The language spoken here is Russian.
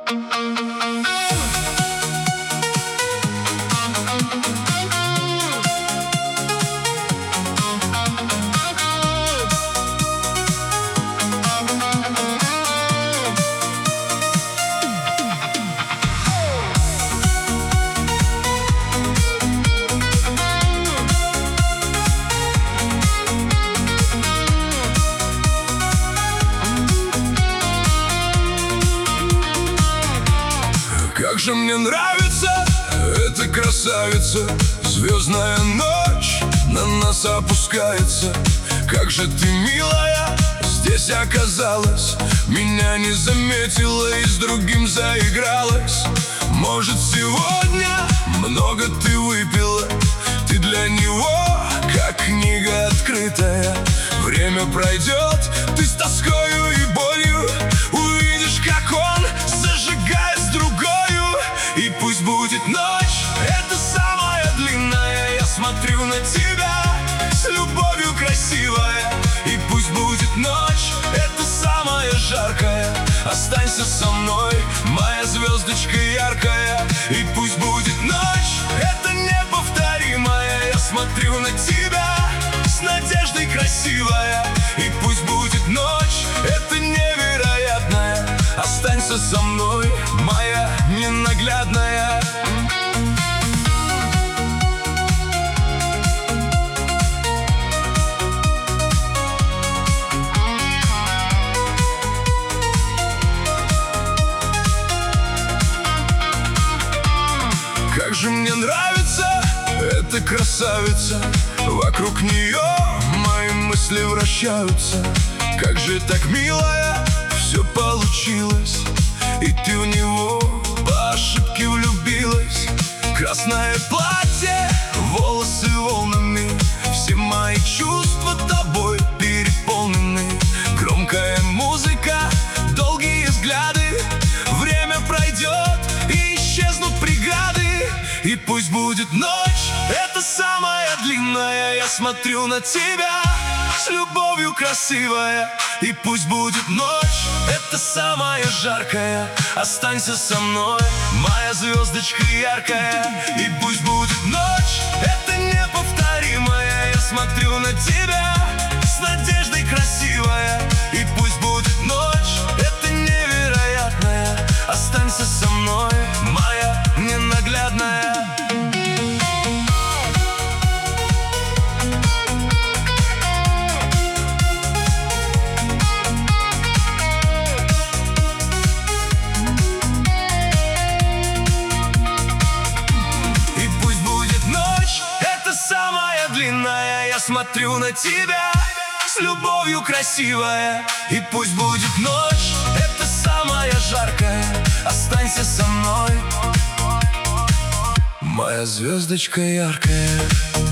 Как же мне нравится эта красавица. Звездная ночь на нас опускается. Как же ты, милая, здесь оказалась. Меня не заметила и с другим заигралась. Может, сегодня много ты выпила. Ты для него, как книга открытая. Время пройдет, ты с тоскою и болью увидишь, как он зажигает с другою. И пусть будет ночь, это самая длинная. Я смотрю на тебя с любовью красивая. И пусть будет ночь, это самая жаркая. Останься со мной, моя звездочка яркая. И пусть будет ночь, это неповторимая. Я смотрю на тебя с надеждой красивая. И пусть будет ночь, это невероятная. Останься со мной, моя ненаглядная. Как же мне нравится эта красавица. Вокруг нее мои мысли вращаются. Как же так, милая, все получилось. И ты в него по ошибке влюбилась. Красное платье, волосы волнами. Все мои чувства тобой переполнены. Громкая музыка, долгие взгляды. Время пройдет и исчезнут преграды. И пусть будет ночь, это самая длинная. Я смотрю на тебя с любовью красивая. И пусть будет ночь, это самая жаркая. Останься со мной, моя звездочка яркая. И пусть будет ночь, это неповторимая. Я смотрю на тебя с надеждой красивая. И пусть будет ночь, это невероятная. Останься со мной, моя ненаглядная. Я смотрю на тебя с любовью красивая. И пусть будет ночь, это самая жаркая. Останься со мной, моя звездочка яркая.